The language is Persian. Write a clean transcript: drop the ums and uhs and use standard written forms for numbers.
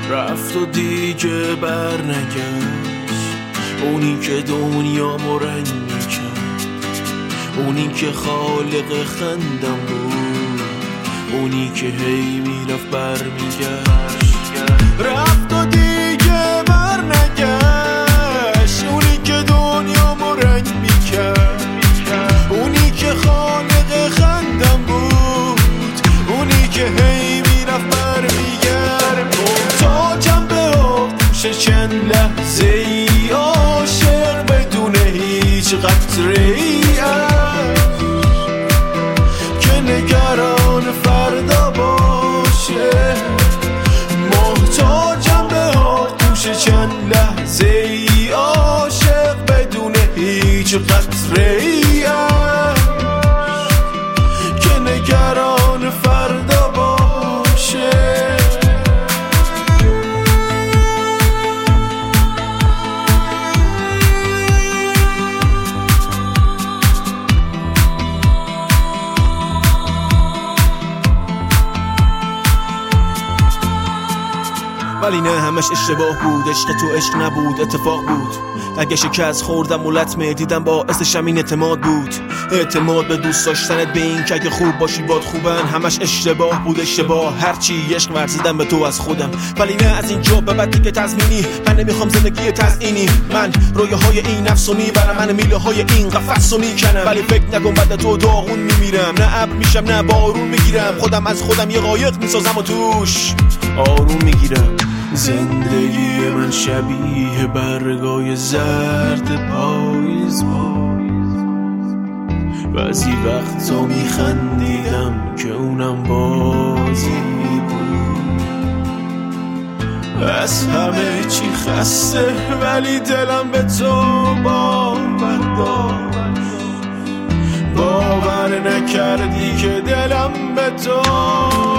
رفت و دیگه برنگشت، اونی که دنیامو رنگ میکرد، اونی که خالق خندم بود، اونی که هی میرفت برمیگشت. رفت و دیگه برنگشت، اونی که دنیامو رنگ میکرد، اونی که خالق خندم بود، اونی که هی میرفت برمیگرد. محتاجم به آغوش چند لحظه ای، عاشق بدون هیچ قطره ای که نگران فردا باشه. محتاجم به آغوش چند لحظه ای، عاشق بدون هیچ قطره ای که نگران فردا باشه. ولی نه همش اشتباه بود، عشق تو عشق نبود، اتفاق بود. اگه شکست خوردم و لطمه دیدم باعثش همین اعتماد بود. اعتماد به دوست داشتنت، به این که اگه خوب باشی باد خوبن. همش اشتباه بود، اشتباه هرچی عشق ورزیدم به تو از خودم. ولی نه از اینجا به بعد دیگه تضمینی، من نمیخوام زندگی تزیینی. من رویاهای این نفسو میبرم، من میله های این قفسو میکنم. ولی فکر نکن بعد تو داغون میمیرم، نه ابر میشم نه بارون میگیرم. خودم از خودم یه قایق میسازم و توش آروم میگیرم. زندگی من شبیه برگای زرد پاییز بود، بعضی وقتا میخندیدم که اونم بازی بود. از همه چی خسته ولی دلم به تو باور داشت. باور نکردی که دلم به تو